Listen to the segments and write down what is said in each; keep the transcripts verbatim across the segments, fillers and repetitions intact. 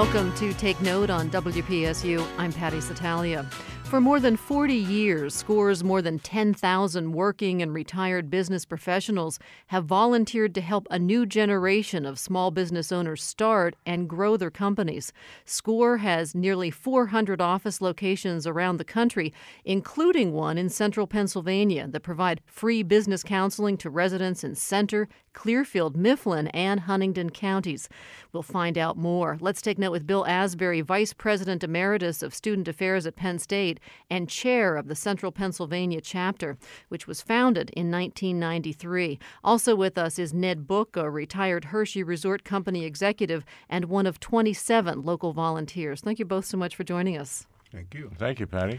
Welcome to Take Note on W P S U. I'm Patty Satalia. For more than forty years, SCORE's more than ten thousand working and retired business professionals have volunteered to help a new generation of small business owners start and grow their companies. SCORE has nearly four hundred office locations around the country, including one in central Pennsylvania that provide free business counseling to residents in Center, Clearfield, Mifflin, and Huntingdon counties. We'll find out more. Let's take note with Bill Asbury, Vice President Emeritus of Student Affairs at Penn State and chair of the Central Pennsylvania chapter, which was founded in nineteen ninety-three. Also with us is Ned Book, a retired Hershey Resort Company executive and one of twenty-seven local volunteers. Thank you both so much for joining us. Thank you. Thank you, Patty.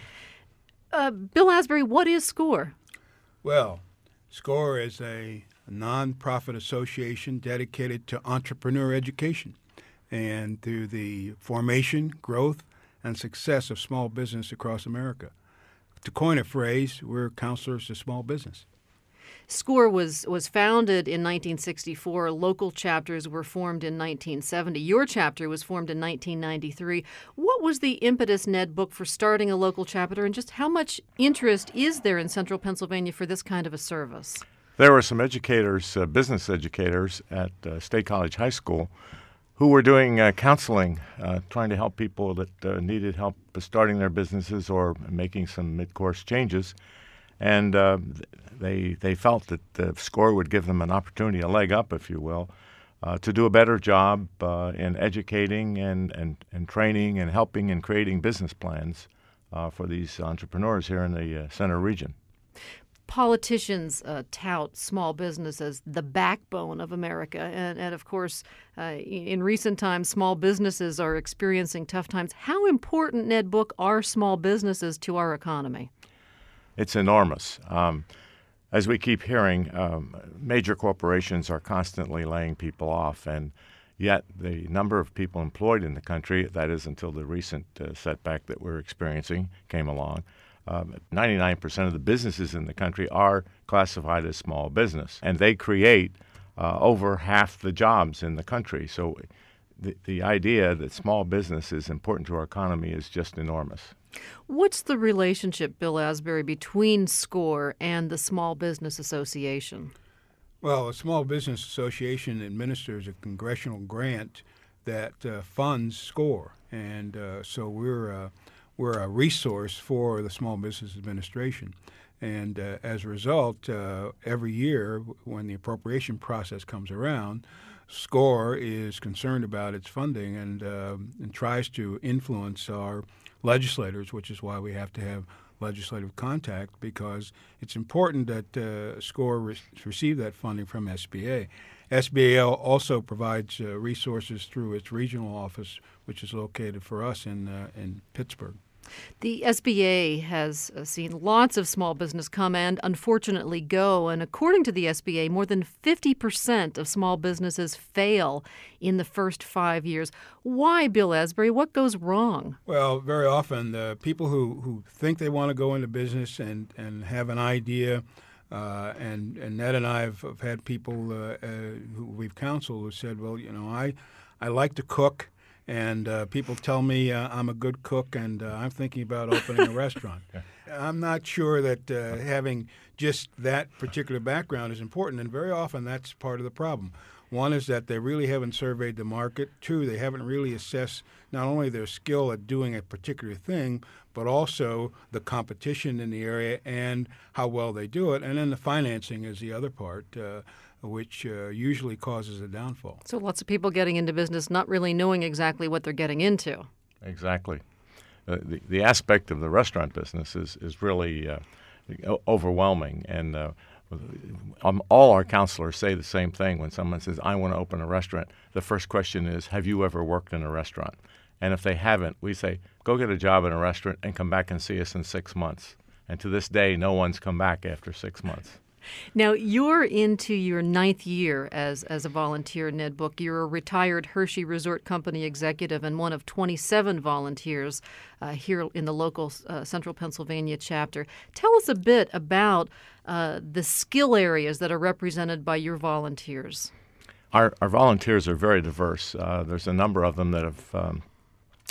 Uh, Bill Asbury, what is SCORE? Well, SCORE is a nonprofit association dedicated to entrepreneur education and to the formation, growth, and success of small business across America. To coin a phrase, we're counselors to small business. SCORE was, was founded in nineteen sixty-four. Local chapters were formed in nineteen seventy. Your chapter was formed in nineteen ninety-three. What was the impetus, Ned Book, for starting a local chapter, and just how much interest is there in central Pennsylvania for this kind of a service? There were some educators, uh, business educators at uh, State College High School who were doing uh, counseling, uh, trying to help people that uh, needed help starting their businesses or making some mid-course changes. And uh, they they felt that the SCORE would give them an opportunity, a leg up, if you will, uh, to do a better job uh, in educating and, and, and training and helping and creating business plans uh, for these entrepreneurs here in the uh, Center region. Politicians uh, tout small business as the backbone of America. And, and of course, uh, in recent times, small businesses are experiencing tough times. How important, Ned Book, are small businesses to our economy? It's enormous. Um, as we keep hearing, um, major corporations are constantly laying people off, and yet the number of people employed in the country, that is until the recent uh, setback that we're experiencing came along, Um, ninety-nine percent of the businesses in the country are classified as small business, and they create uh, over half the jobs in the country. So the, the idea that small business is important to our economy is just enormous. What's the relationship, Bill Asbury, between SCORE and the Small Business Association? Well, the Small Business Association administers a congressional grant that uh, funds SCORE, and uh, so we're uh, We're a resource for the Small Business Administration. And uh, as a result, uh, every year when the appropriation process comes around, SCORE is concerned about its funding and, uh, and tries to influence our legislators, which is why we have to have legislative contact, because it's important that uh, SCORE re- receive that funding from S B A. S B A also provides uh, resources through its regional office, which is located for us in uh, in Pittsburgh. The S B A has uh, seen lots of small business come and unfortunately go, and according to the S B A, more than fifty percent of small businesses fail in the first five years. Why, Bill Asbury? What goes wrong? Well, very often the people who, who think they want to go into business and, and have an idea, uh, and, and Ned and I have, have had people uh, uh, who we've counseled who said, well, you know, I, I like to cook. And uh, people tell me uh, I'm a good cook, and uh, I'm thinking about opening a restaurant. I'm not sure that uh, having just that particular background is important, and very often that's part of the problem. One is that they really haven't surveyed the market. Two, they haven't really assessed not only their skill at doing a particular thing, but also the competition in the area and how well they do it. And then the financing is the other part, uh, which uh, usually causes a downfall. So lots of people getting into business not really knowing exactly what they're getting into. Exactly. Uh, the, the aspect of the restaurant business is, is really uh, overwhelming, and uh, um, all our counselors say the same thing when someone says, I want to open a restaurant. The first question is, have you ever worked in a restaurant? And if they haven't, we say, go get a job in a restaurant and come back and see us in six months. And to this day, no one's come back after six months. Now, you're into your ninth year as, as a volunteer, Ned Book. You're a retired Hershey Resort Company executive and one of twenty-seven volunteers uh, here in the local uh, Central Pennsylvania chapter. Tell us a bit about uh, the skill areas that are represented by your volunteers. Our, our volunteers are very diverse. Uh, there's a number of them that have um,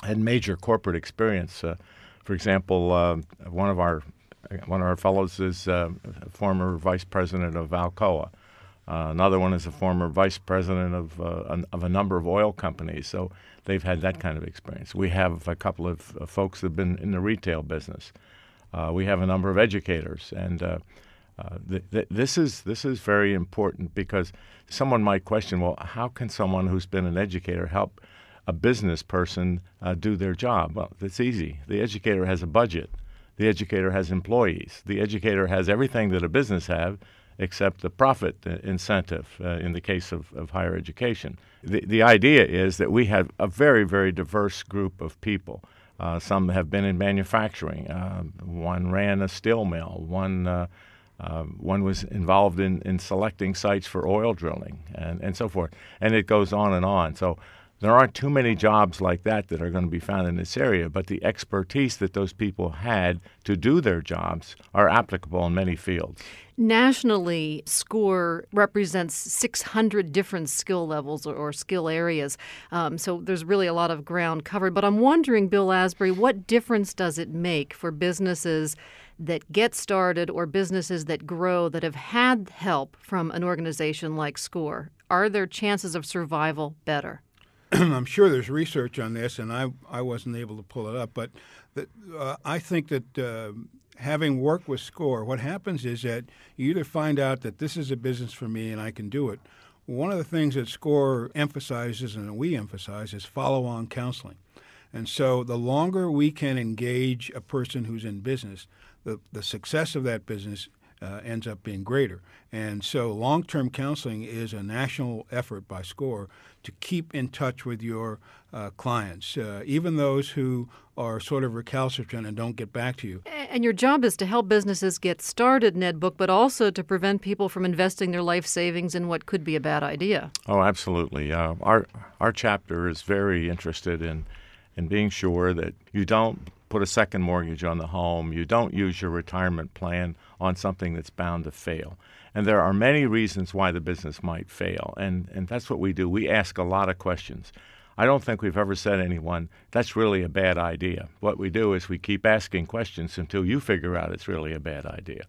had major corporate experience. Uh, for example, uh, one of our one of our fellows is uh, a former vice president of Alcoa. Uh, another one is a former vice president of uh, an, of a number of oil companies. So they've had that kind of experience. We have a couple of uh, folks that have been in the retail business. Uh, we have a number of educators, and uh, uh, th- th- this is this is very important because someone might question, well, how can someone who's been an educator help a business person uh, do their job? Well, it's easy. The educator has a budget. The educator has employees. The educator has everything that a business has, except the profit incentive uh, in the case of, of higher education. The, the idea is that we have a very, very diverse group of people. Uh, some have been in manufacturing. Uh, one ran a steel mill. One uh, uh, one was involved in, in selecting sites for oil drilling and, and so forth. And it goes on and on. So there aren't too many jobs like that that are going to be found in this area, but the expertise that those people had to do their jobs are applicable in many fields. Nationally, SCORE represents six hundred different skill levels or, or skill areas, um, so there's really a lot of ground covered. But I'm wondering, Bill Asbury, what difference does it make for businesses that get started or businesses that grow that have had help from an organization like SCORE? Are their chances of survival better? I'm sure there's research on this, and I I wasn't able to pull it up, but the, uh, I think that uh, having worked with SCORE, what happens is that you either find out that this is a business for me and I can do it. One of the things that SCORE emphasizes and we emphasize is follow-on counseling. And so the longer we can engage a person who's in business, the, the success of that business Uh, ends up being greater. And so long-term counseling is a national effort by SCORE to keep in touch with your uh, clients, uh, even those who are sort of recalcitrant and don't get back to you. And your job is to help businesses get started, Ned Book, but also to prevent people from investing their life savings in what could be a bad idea. Oh, absolutely. Uh, our our chapter is very interested in in being sure that you don't put a second mortgage on the home. You don't use your retirement plan on something that's bound to fail. And there are many reasons why the business might fail. And, and that's what we do. We ask a lot of questions. I don't think we've ever said to anyone, that's really a bad idea. What we do is we keep asking questions until you figure out it's really a bad idea.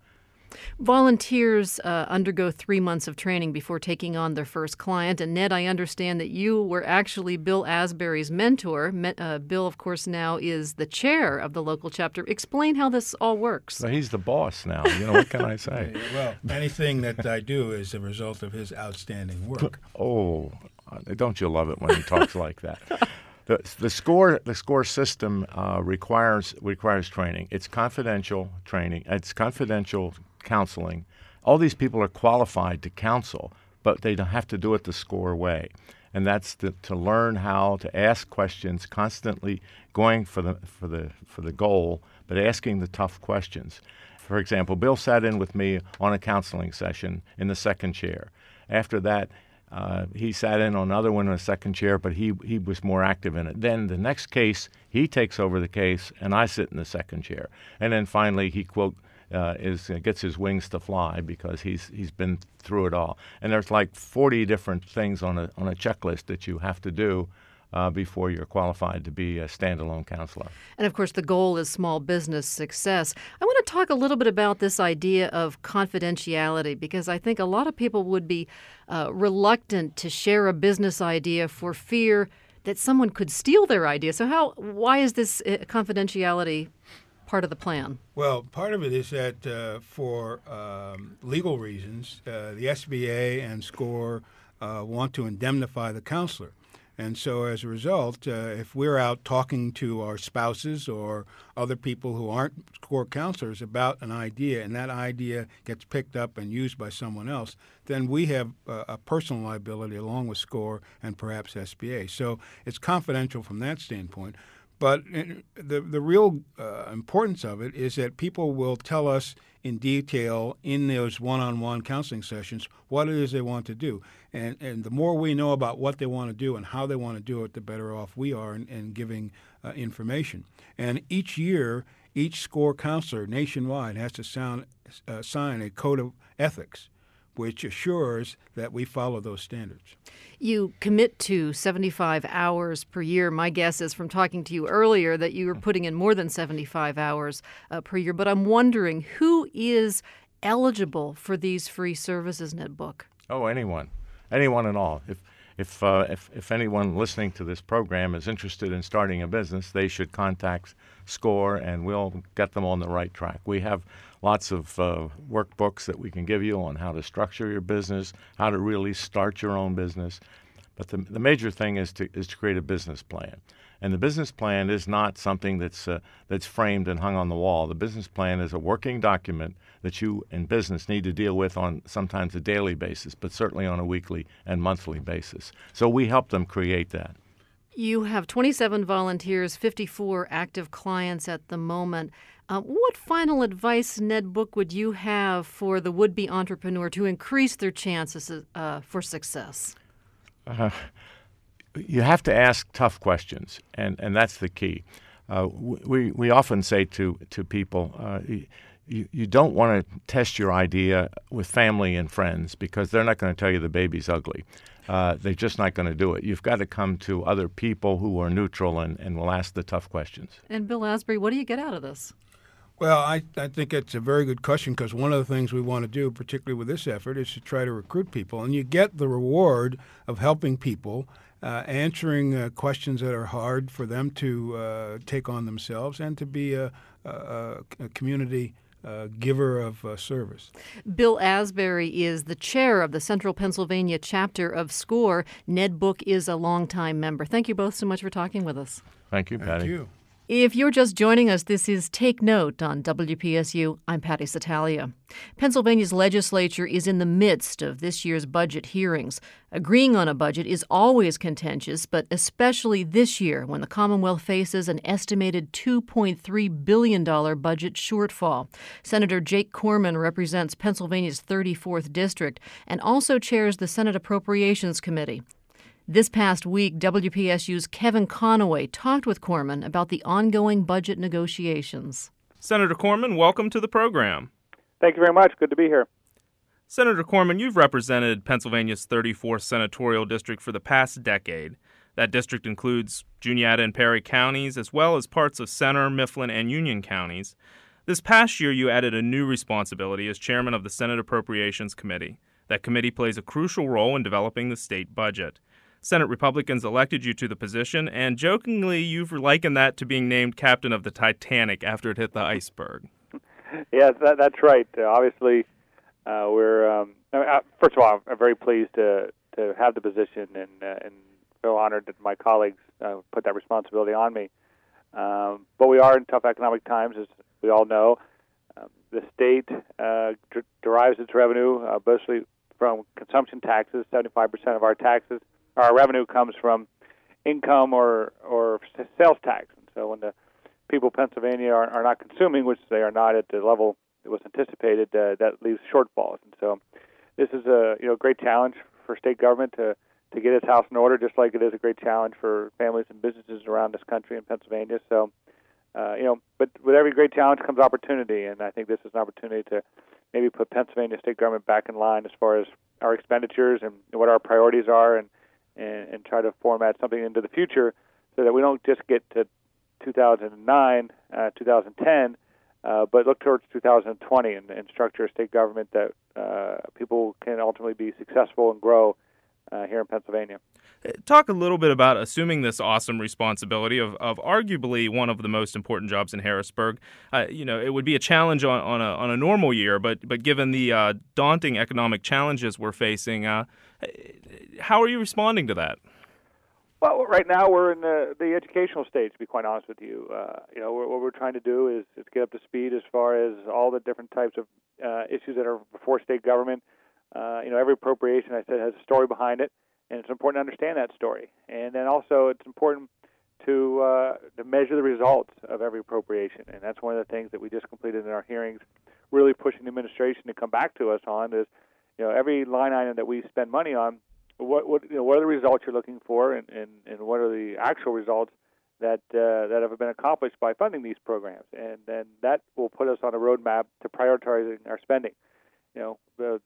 Volunteers uh, undergo three months of training before taking on their first client. And Ned, I understand that you were actually Bill Asbury's mentor. Me- uh, Bill, of course, now is the chair of the local chapter. Explain how this all works. Well, he's the boss now. You know, what can I say? Well, anything that I do is a result of his outstanding work. Oh, don't you love it when he talks like that? The, the score the score system uh, requires requires training. It's confidential training. It's confidential counseling. All these people are qualified to counsel, but they don't have to do it the SCORE way. And that's to, to learn how to ask questions, constantly going for the for the for the goal, but asking the tough questions. For example, Bill sat in with me on a counseling session in the second chair. After that, Uh, he sat in on another one in a second chair, but he he was more active in it. Then the next case, he takes over the case, and I sit in the second chair. And then finally, he quote uh, is uh, gets his wings to fly because he's he's been through it all. And there's like forty different things on a on a checklist that you have to do Uh, before you're qualified to be a standalone counselor. And, of course, the goal is small business success. I want to talk a little bit about this idea of confidentiality because I think a lot of people would be uh, reluctant to share a business idea for fear that someone could steal their idea. So how? Why is this uh, confidentiality part of the plan? Well, part of it is that uh, for um, legal reasons, uh, the S B A and SCORE uh, want to indemnify the counselor. And so as a result, uh, if we're out talking to our spouses or other people who aren't SCORE counselors about an idea and that idea gets picked up and used by someone else, then we have uh, a personal liability along with SCORE and perhaps S B A. So it's confidential from that standpoint. But the the real uh, importance of it is that people will tell us in detail in those one-on-one counseling sessions what it is they want to do. And and the more we know about what they want to do and how they want to do it, the better off we are in, in giving uh, information. And each year, each SCORE counselor nationwide has to sound, uh, sign a code of ethics, which assures that we follow those standards. You commit to seventy-five hours per year. My guess is from talking to you earlier that you were putting in more than seventy-five hours uh, per year. But I'm wondering, who is eligible for these free services, Ned Book? Oh, anyone. Anyone at all. If if, uh, if if anyone listening to this program is interested in starting a business, they should contact SCORE, and we'll get them on the right track. We have lots of uh, workbooks that we can give you on how to structure your business, how to really start your own business. But the, the major thing is to is to create a business plan. And the business plan is not something that's uh, that's framed and hung on the wall. The business plan is a working document that you in business need to deal with on sometimes a daily basis, but certainly on a weekly and monthly basis. So we help them create that. You have twenty-seven volunteers, fifty-four active clients at the moment. Uh, what final advice, Ned Book, would you have for the would-be entrepreneur to increase their chances uh, for success? Uh, you have to ask tough questions, and, and that's the key. Uh, we we often say to to people, uh, you you don't want to test your idea with family and friends because they're not going to tell you the baby's ugly. Uh, they're just not going to do it. You've got to come to other people who are neutral and, and will ask the tough questions. And Bill Asbury, what do you get out of this? Well, I, I think it's a very good question because one of the things we want to do, particularly with this effort, is to try to recruit people. And you get the reward of helping people, uh, answering uh, questions that are hard for them to uh, take on themselves and to be a, a, a community uh, giver of uh, service. Bill Asbury is the chair of the Central Pennsylvania chapter of SCORE. Ned Book is a longtime member. Thank you both so much for talking with us. Thank you, Patty. Thank you. If you're just joining us, this is Take Note on W P S U. I'm Patty Satalia. Pennsylvania's legislature is in the midst of this year's budget hearings. Agreeing on a budget is always contentious, but especially this year when the Commonwealth faces an estimated two point three billion dollars budget shortfall. Senator Jake Corman represents Pennsylvania's thirty-fourth District and also chairs the Senate Appropriations Committee. This past week, W P S U's Kevin Conaway talked with Corman about the ongoing budget negotiations. Senator Corman, welcome to the program. Thank you very much. Good to be here. Senator Corman, you've represented Pennsylvania's thirty-fourth Senatorial District for the past decade. That district includes Juniata and Perry counties, as well as parts of Center, Mifflin, and Union counties. This past year, you added a new responsibility as chairman of the Senate Appropriations Committee. That committee plays a crucial role in developing the state budget. Senate Republicans elected you to the position, and jokingly, you've likened that to being named captain of the Titanic after it hit the iceberg. Yes, that, that's right. Uh, obviously, uh, we're um, uh, first of all, I'm very pleased to to have the position, and uh, and feel honored that my colleagues uh, put that responsibility on me. Um, but we are in tough economic times, as we all know. Um, the state uh, d- derives its revenue uh, mostly from consumption taxes. seventy-five percent of our taxes. Our revenue comes from income or or sales tax. And so when the people of Pennsylvania are, are not consuming, which they are not at the level that was anticipated, uh, that leaves shortfalls. And so this is a you know great challenge for state government to, to get its house in order, just like it is a great challenge for families and businesses around this country in Pennsylvania. So, uh, you know, but with every great challenge comes opportunity, and I think this is an opportunity to maybe put Pennsylvania state government back in line as far as our expenditures and what our priorities are, and And, and try to format something into the future so that we don't just get to two thousand nine, uh, two thousand ten, uh, but look towards two thousand twenty and, and structure a state government that uh, people can ultimately be successful and grow uh, here in Pennsylvania. Talk a little bit about assuming this awesome responsibility of, of arguably one of the most important jobs in Harrisburg. Uh, you know, it would be a challenge on, on, a, on a normal year, but but given the uh, daunting economic challenges we're facing, uh, how are you responding to that? Well, right now we're in the, the educational stage, to be quite honest with you. Uh, you know, what we're trying to do is, is get up to speed as far as all the different types of uh, issues that are before state government. Uh, you know, every appropriation, I said, has a story behind it. And it's important to understand that story. And then also it's important to uh, to measure the results of every appropriation. And that's one of the things that we just completed in our hearings, really pushing the administration to come back to us on is, you know, every line item that we spend money on, what what you know, what are the results you're looking for, and, and, and what are the actual results that uh, that have been accomplished by funding these programs. And then that will put us on a roadmap to prioritizing our spending. You know, the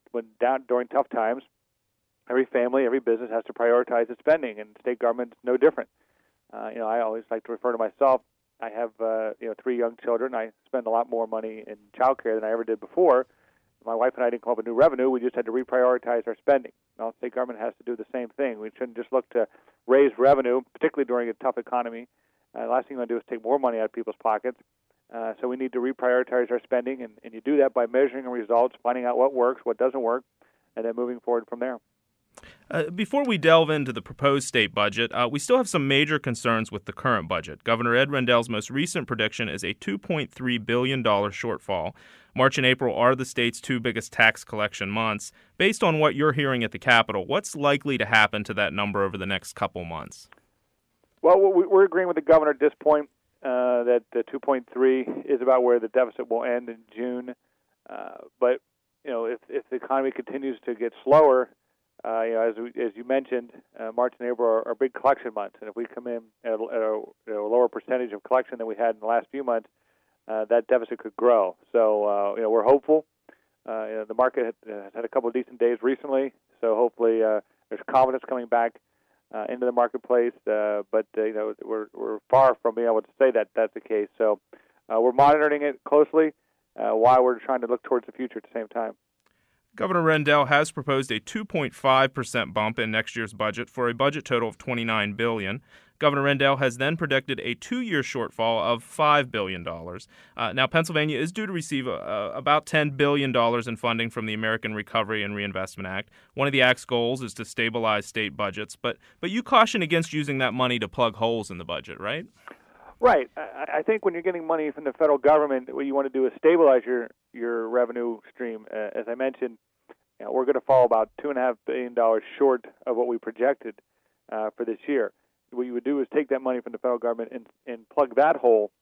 when down during tough times, every family, every business has to prioritize its spending, and state government's no different. Uh, you know, I always like to refer to myself. I have uh, you know three young children. I spend a lot more money in child care than I ever did before. My wife and I didn't come up with new revenue. We just had to reprioritize our spending. Now, state government has to do the same thing. We shouldn't just look to raise revenue, particularly during a tough economy. Uh, the last thing you want to do is take more money out of people's pockets. Uh, so we need to reprioritize our spending, and, and you do that by measuring the results, finding out what works, what doesn't work, and then moving forward from there. Uh, before we delve into the proposed state budget, uh, we still have some major concerns with the current budget. Governor Ed Rendell's most recent prediction is a two point three billion dollars shortfall. March and April are the state's two biggest tax collection months. Based on what you're hearing at the Capitol, what's likely to happen to that number over the next couple months? Well, we're agreeing with the governor at this point uh, that the two point three is about where the deficit will end in June. Uh, but, you know, if, if the economy continues to get slower, Uh, you know, as we, as you mentioned, uh, March and April are, are big collection months, and if we come in at a, at a, at a lower percentage of collection than we had in the last few months, uh, that deficit could grow. So, uh, you know, we're hopeful. Uh, you know, the market has uh, had a couple of decent days recently, so hopefully uh, there's confidence coming back uh, into the marketplace. Uh, but uh, you know, we're we're far from being able to say that that's the case. So, uh, we're monitoring it closely uh, while we're trying to look towards the future at the same time. Governor Rendell has proposed a two point five percent bump in next year's budget for a budget total of twenty-nine billion dollars. Governor Rendell has then predicted a two-year shortfall of five billion dollars. Uh, now, Pennsylvania is due to receive uh, about ten billion dollars in funding from the American Recovery and Reinvestment Act. One of the Act's goals is to stabilize state budgets, but but you caution against using that money to plug holes in the budget, right? Right. I, I think when you're getting money from the federal government, what you want to do is stabilize your, your revenue stream. Uh, as I mentioned, you know, we're going to fall about two point five billion dollars short of what we projected uh, for this year. What you would do is take that money from the federal government and, and plug that hole,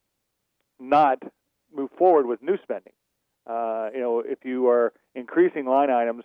not move forward with new spending. Uh, you know, if you are increasing line items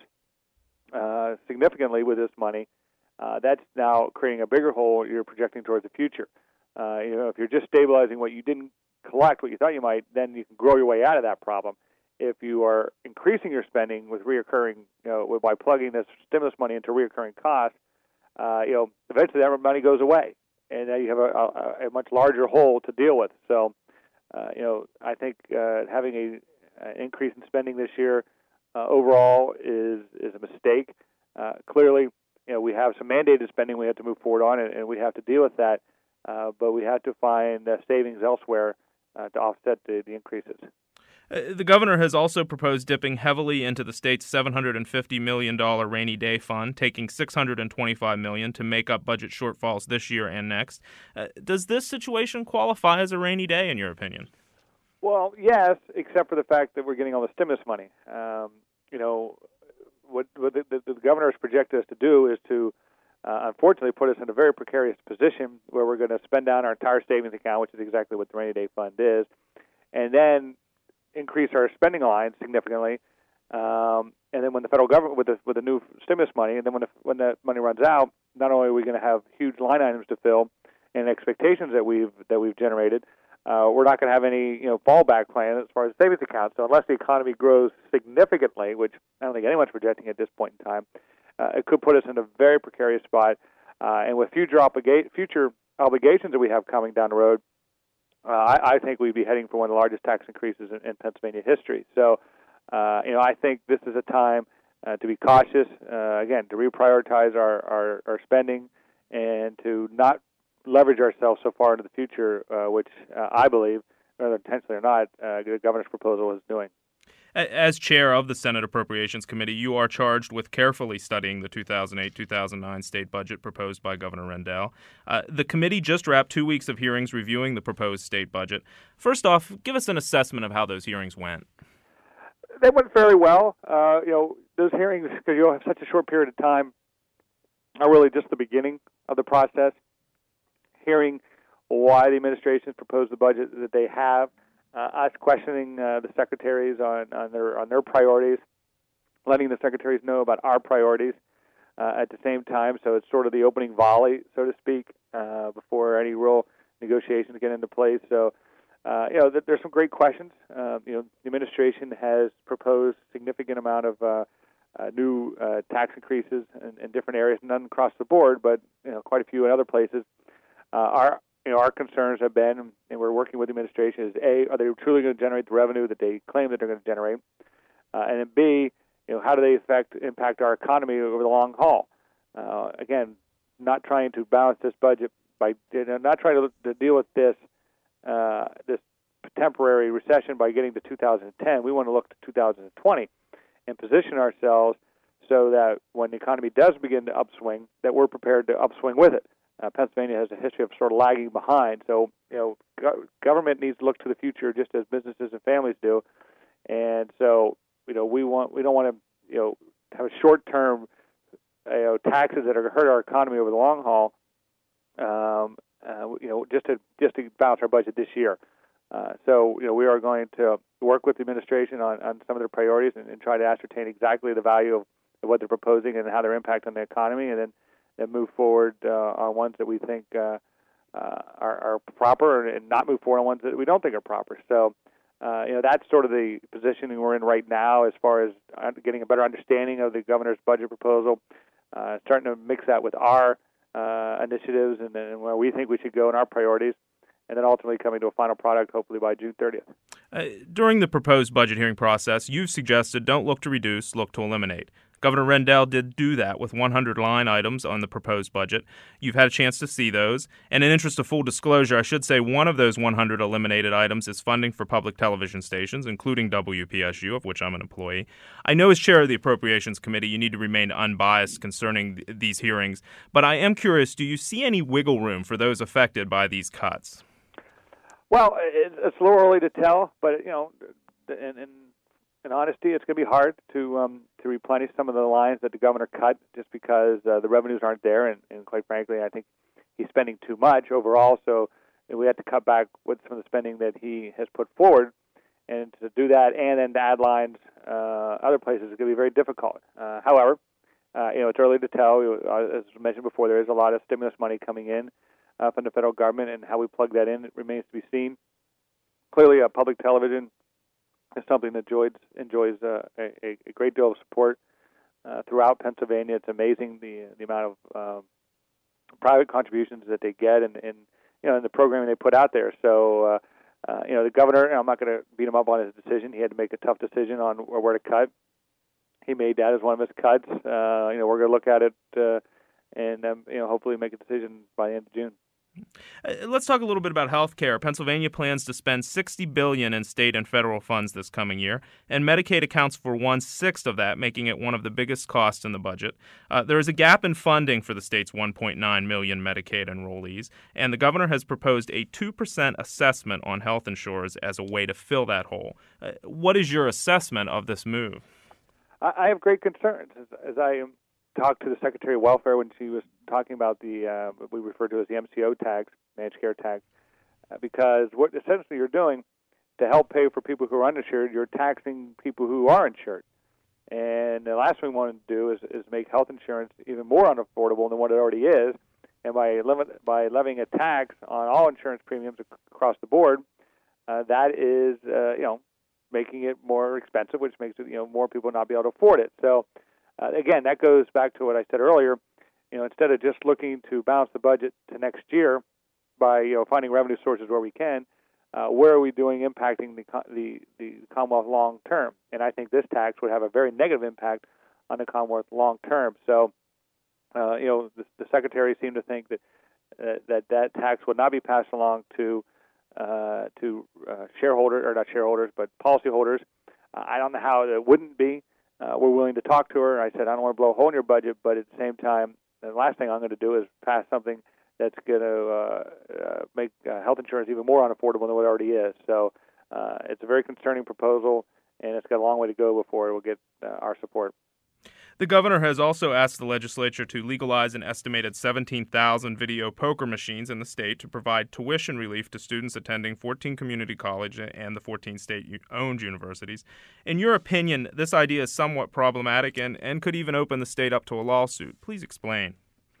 uh, significantly with this money, uh, that's now creating a bigger hole you're projecting towards the future. Uh, you know, if you're just stabilizing what you didn't collect, what you thought you might, then you can grow your way out of that problem. If you are increasing your spending with reoccurring, you know, by plugging this stimulus money into reoccurring costs, uh, you know, eventually that money goes away, and now you have a, a, a much larger hole to deal with. So, uh, you know, I think uh, having a, an increase in spending this year uh, overall is is a mistake. Uh, clearly, you know, we have some mandated spending we have to move forward on, and, and we have to deal with that. Uh, but we have to find uh, savings elsewhere uh, to offset the, the increases. Uh, the governor has also proposed dipping heavily into the state's seven hundred fifty million dollars rainy day fund, taking six hundred twenty-five million dollars to make up budget shortfalls this year and next. Uh, does this situation qualify as a rainy day, in your opinion? Well, yes, except for the fact that we're getting all the stimulus money. Um, you know, what, what the, the, the governor has projected us to do is to Uh, unfortunately, put us in a very precarious position where we're going to spend down our entire savings account, which is exactly what the rainy day fund is, and then increase our spending line significantly. Um, and then when the federal government with the with the new stimulus money, and then when the, when that money runs out, not only are we going to have huge line items to fill and expectations that we've that we've generated, uh, we're not going to have any you know fallback plan as far as savings accounts. So unless the economy grows significantly, which I don't think anyone's projecting at this point in time. Uh, it could put us in a very precarious spot, uh, and with future, obliga- future obligations that we have coming down the road, uh, I, I think we'd be heading for one of the largest tax increases in, in Pennsylvania history. So, uh, you know, I think this is a time uh, to be cautious, uh, again, to reprioritize our, our, our spending and to not leverage ourselves so far into the future, uh, which uh, I believe, whether intentionally or not, uh, the governor's proposal is doing. As chair of the Senate Appropriations Committee, you are charged with carefully studying the two thousand eight two thousand nine state budget proposed by Governor Rendell. Uh, the committee just wrapped two weeks of hearings reviewing the proposed state budget. First off, give us an assessment of how those hearings went. They went fairly well. Uh, you know, those hearings, because you have such a short period of time, are really just the beginning of the process. Hearing why the administration has proposed the budget that they have. Uh, us questioning uh, the secretaries on, on their on their priorities, letting the secretaries know about our priorities uh, at the same time. So it's sort of the opening volley, so to speak, uh, before any real negotiations get into place. So, uh, you know, th- there's some great questions. Uh, you know, the administration has proposed significant amount of uh, uh, new uh, tax increases in, in different areas, none across the board, but you know, quite a few in other places. Uh, our you know, our concerns have been, and we're working with the administration, is A, are they truly going to generate the revenue that they claim that they're going to generate? Uh, and then B, you know, how do they affect impact our economy over the long haul? Uh, again, not trying to balance this budget by, you know, not trying to, to deal with this uh, this temporary recession by getting to two thousand ten. We want to look to two thousand twenty and position ourselves so that when the economy does begin to upswing, that we're prepared to upswing with it. Uh, Pennsylvania has a history of sort of lagging behind, so you know, go- government needs to look to the future just as businesses and families do, and so you know, we want we don't want to you know have a short-term you know taxes that are going to hurt our economy over the long haul. Um, uh, you know, just to just to balance our budget this year. Uh, so you know, we are going to work with the administration on, on some of their priorities and, and try to ascertain exactly the value of, of what they're proposing and how they're impacting the economy, and then. And move forward uh, on ones that we think uh, uh, are, are proper, and not move forward on ones that we don't think are proper. So, uh, you know, that's sort of the positioning we're in right now, as far as getting a better understanding of the governor's budget proposal, uh, starting to mix that with our uh, initiatives and, and where we think we should go in our priorities, and then ultimately coming to a final product, hopefully by June thirtieth. Uh, during the proposed budget hearing process, you've suggested don't look to reduce, look to eliminate. Governor Rendell did do that with one hundred line items on the proposed budget. You've had a chance to see those. And in interest of full disclosure, I should say one of those one hundred eliminated items is funding for public television stations, including W P S U, of which I'm an employee. I know as chair of the Appropriations Committee, you need to remain unbiased concerning th- these hearings. But I am curious, do you see any wiggle room for those affected by these cuts? Well, it's a little early to tell, but, you know, and, and in honesty, it's going to be hard to um, to replenish some of the lines that the governor cut just because uh, the revenues aren't there, and, and quite frankly, I think he's spending too much overall, so we have to cut back with some of the spending that he has put forward, and to do that and then to add lines uh, other places is going to be very difficult. Uh, however, uh, you know, it's early to tell. As mentioned before, there is a lot of stimulus money coming in uh, from the federal government, and how we plug that in, it remains to be seen. Clearly, uh, public television is something that enjoys, enjoys uh, a, a great deal of support uh, throughout Pennsylvania. It's amazing the the amount of um, private contributions that they get, and, and you know, and the programming they put out there. So, uh, uh, you know, the governor, I'm not going to beat him up on his decision. He had to make a tough decision on where to cut. He made that as one of his cuts. Uh, you know, we're going to look at it uh, and um, you know, hopefully make a decision by the end of June. Uh, let's talk a little bit about health care. Pennsylvania plans to spend sixty billion dollars in state and federal funds this coming year, and Medicaid accounts for one-sixth of that, making it one of the biggest costs in the budget. Uh, there is a gap in funding for the state's one point nine million Medicaid enrollees, and the governor has proposed a two percent assessment on health insurers as a way to fill that hole. Uh, what is your assessment of this move? I, I have great concerns. As, as I um, talked to the Secretary of Welfare when she was talking about the uh, what we refer to as the M C O tax, managed care tax, uh, because what essentially you're doing to help pay for people who are uninsured, you're taxing people who are insured. And the last thing we want to do is, is make health insurance even more unaffordable than what it already is. And by limit, by levying a tax on all insurance premiums across the board, uh, that is uh, you know making it more expensive, which makes it you know more people not be able to afford it. So uh, again, that goes back to what I said earlier. You know, instead of just looking to balance the budget to next year by you know finding revenue sources where we can, uh, where are we doing impacting the, the the Commonwealth long term? And I think this tax would have a very negative impact on the Commonwealth long term. So, uh, you know, the, the Secretary seemed to think that uh, that that tax would not be passed along to uh, to uh, shareholders or not shareholders but policyholders. Uh, I don't know how it wouldn't be. Uh, we're willing to talk to her. I said I don't want to blow a hole in your budget, but at the same time, the last thing I'm going to do is pass something that's going to uh, uh, make uh, health insurance even more unaffordable than what it already is. So uh, it's a very concerning proposal, and it's got a long way to go before it will get uh, our support. The governor has also asked the legislature to legalize an estimated seventeen thousand video poker machines in the state to provide tuition relief to students attending fourteen community colleges and the fourteen state-owned universities. In your opinion, this idea is somewhat problematic and, and could even open the state up to a lawsuit. Please explain.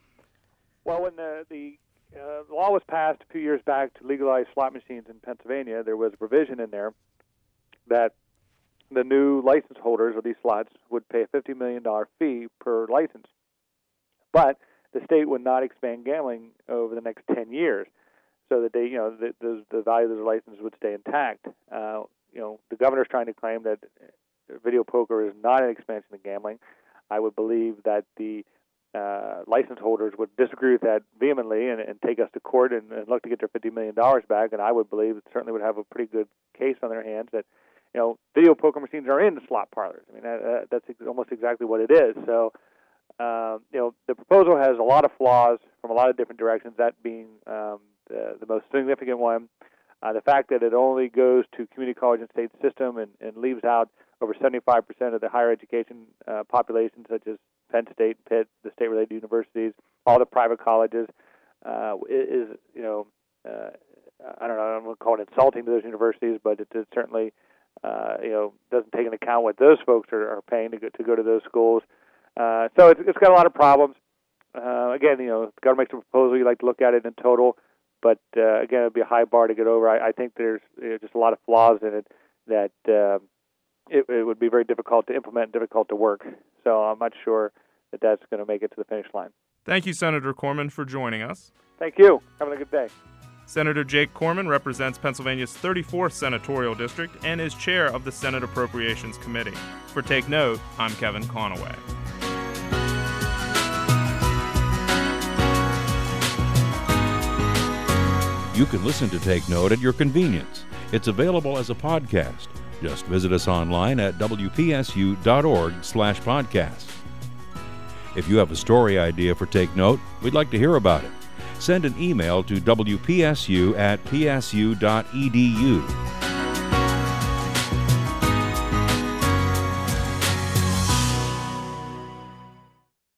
Well, when the, the uh, law was passed a few years back to legalize slot machines in Pennsylvania, there was a provision in there that the new license holders of these slots would pay a fifty million dollars fee per license. But the state would not expand gambling over the next ten years, so that they, you know, the, the, the value of those licenses would stay intact. Uh, you know, the governor's trying to claim that video poker is not an expansion of gambling. I would believe that the uh, license holders would disagree with that vehemently and, and take us to court and, and look to get their fifty million dollars back. And I would believe it certainly would have a pretty good case on their hands that, you know, video poker machines are in slot parlors. I mean, that, that's ex- almost exactly what it is. So, uh, you know, the proposal has a lot of flaws from a lot of different directions, that being um, the, the most significant one. Uh, the fact that it only goes to community college and state system and, and leaves out over seventy-five percent of the higher education uh, population, such as Penn State, Pitt, the state-related universities, all the private colleges, uh, is, you know, uh, I don't know, I don't want to call it insulting to those universities, but it, it certainly, uh, you know, doesn't take into account what those folks are, are paying to go, to go to those schools. Uh, so it's, it's got a lot of problems. Uh, again, you know, the government makes a proposal, you like to look at it in total, but uh, again, it would be a high bar to get over. I, I think there's you know, just a lot of flaws in it that uh, it, it would be very difficult to implement and difficult to work. So I'm not sure that that's going to make it to the finish line. Thank you, Senator Corman, for joining us. Thank you. Having a good day. Senator Jake Corman represents Pennsylvania's thirty-fourth Senatorial District and is chair of the Senate Appropriations Committee. For Take Note, I'm Kevin Conaway. You can listen to Take Note at your convenience. It's available as a podcast. Just visit us online at w p s u dot org slash podcast. If you have a story idea for Take Note, we'd like to hear about it. Send an email to w p s u at p s u dot e d u.